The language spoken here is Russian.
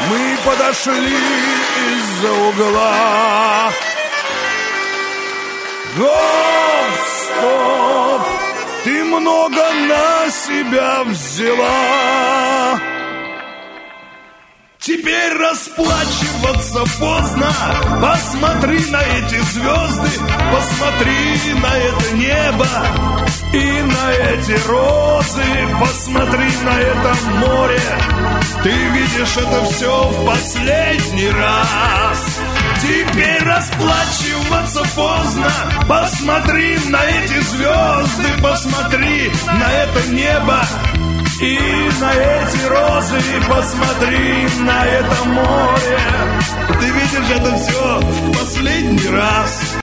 Мы подошли из-за угла. Гоп-стоп, ты много на себя взяла. Теперь расплачиваться поздно. Посмотри на эти звезды, посмотри на это небо и на эти розы, посмотри на это море. Ты видишь это все в последний раз. Теперь расплачиваться поздно. Посмотри на эти звезды, посмотри на это небо и на эти розы, посмотри на это море. Ты видишь это все в последний раз.